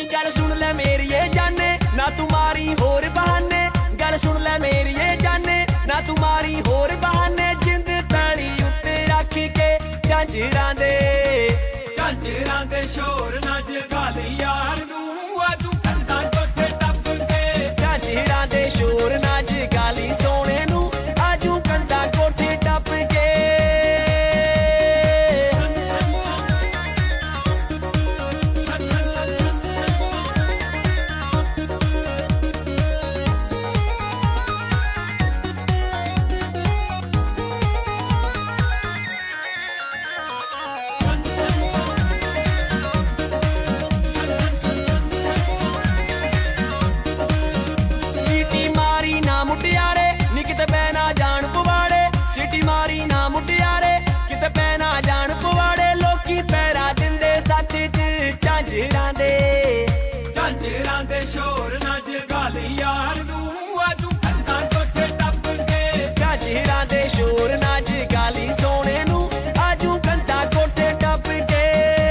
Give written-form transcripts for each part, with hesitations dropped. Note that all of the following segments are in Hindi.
गल सुन ले मेरी ये जाने ना तुम्हारी होर बहाने, गल सुन ले मेरी ये जाने ना तुम्हारी होर बहाने। जिंद तली उत्ते रख के झांझरां दे शोर ना जगाली यार नू आजू कंधां कोठे टप के। झांझरां दे शोर ना जगाली सोने नू आजू कंधां कोठे टप के। मुटियारे नी किते पैना जान पवाड़े, सीटी मारी ना मुटियारे किते पैना जान पवाड़े। लोकी पैरा दिंदे सच च झांझरां दे शोर ना जगाली यार नू आजू कंधां कोठे टप के। झांझरां दे शोर ना जगाली सोने नू आजू कंधां कोठे टप के।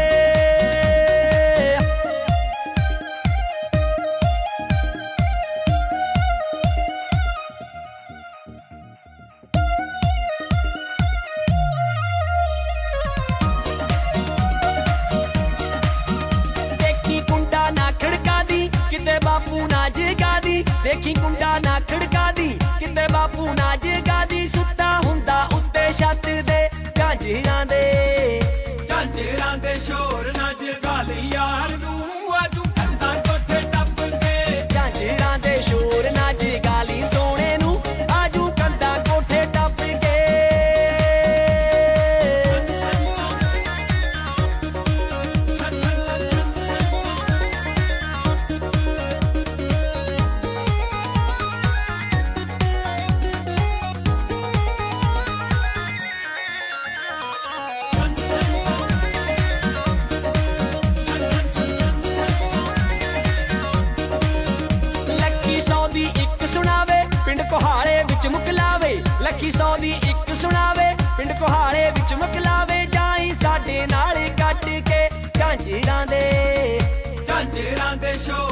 किते बापू ना जगा दी, देखी कुंडा ना खड़का दी किते बापू ना जगा दी। सुता हुंदा उत्ते छत दे झांझरां दे शोर ना जगाली यार नू आजू कंधां कोठे टप के। झांझरां दे शोर ना जगाली सोने नू आजू कंधां कोठे टप के। सुनावे पिंड कोहाड़े विच मुकलावे, लखी सौ दी इक सुनावे पिंड कोहाड़े विच मुकलावे। जाई साडे नाल कट के झांझरां दे शोर